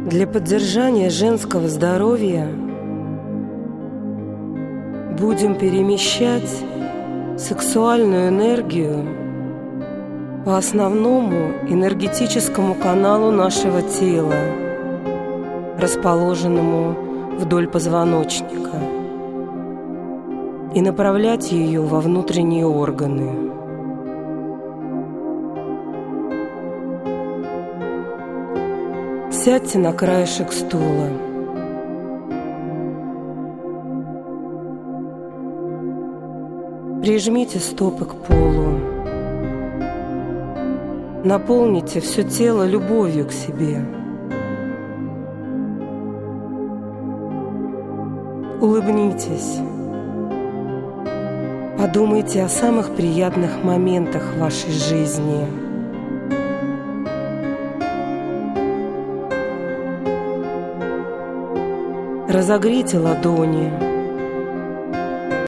Для поддержания женского здоровья будем перемещать сексуальную энергию по основному энергетическому каналу нашего тела, расположенному вдоль позвоночника, и направлять ее во внутренние органы. Сядьте на краешек стула. Прижмите стопы к полу. Наполните все тело любовью к себе. Улыбнитесь. Подумайте о самых приятных моментах в вашей жизни. Разогрейте ладони.